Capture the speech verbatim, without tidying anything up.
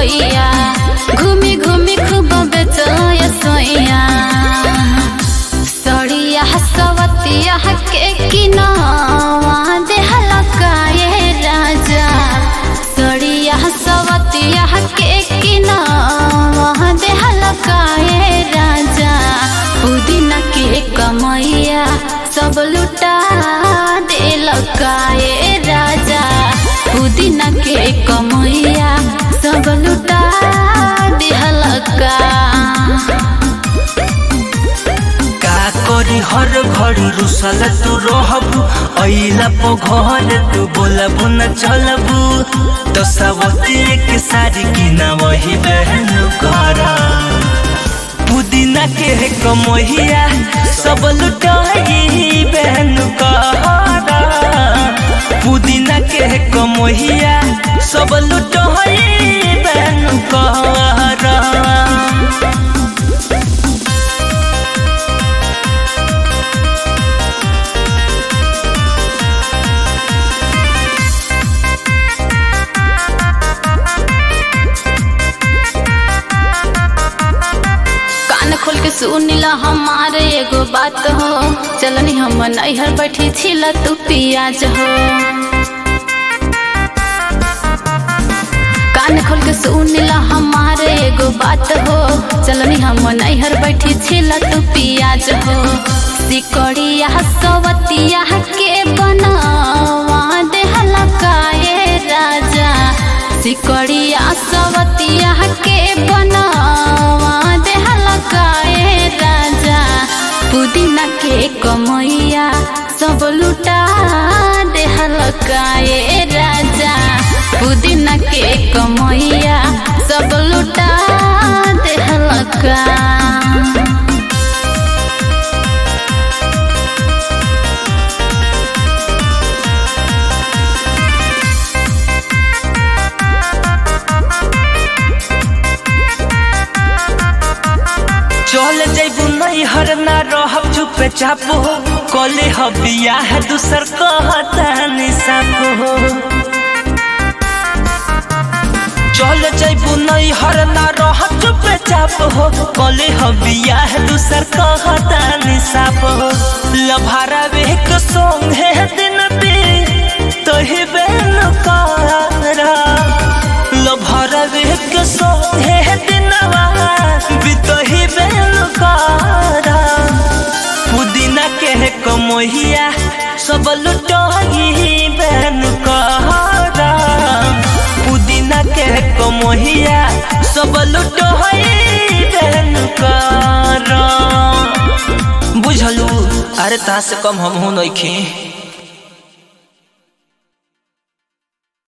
कमैया घूमी घूमी खूब बेचय सोइया सड़िया सवतिया के किनावा देहला काये राजा सड़िया सवतिया के किनावा देहला काये राजा पुदीना के कमैया सब लुटा देल काये राजा पुदीना के कमैया सब लुटा देहल का करी हर घड़ी रुसल तू रहबू अइला पो घर तू बोलबू न चलबू तो सबती के सारी किना वही बहन करा पुदीना के कमैया सब लुटाई बहन करा पुदीना के कमैया सब लुटाई बहन करा खोल के सुनिला हमारे एगो बात हो चलनी हम नैहर बैठी छिला तू पियाज हो कान खोल के सुनिला हमारे एगो बात हो चलनी हम नैहर बैठी छिला तू पियाज हो सिकड़िया सवतिया के बनावा देहला काये राजा सिकड़िया सवतिया के बनावा काये राजा पुदीना के कमैया सब लुटा देहल काये राजा पुदीना के कमैया सब लुटा देहल का चल जैबू नैहर ना रहब चुपे चापो कले हबिया है दूसर कहता निसापो चल जैबू नैहर ना रहब चुपे चापो कले हबिया है दूसर कहता निसापो लभारा बेक सोंग है दिन पे तोही बेन कारा लभारा बेक सोंग है दिनवा बितही बेन कारा पुदीना के कमैया सब लुटाई बेन कारा पुदीना के कमैया सब लुटाई बेन कारा बुझलू अरे ता से कम हम हो नइखे।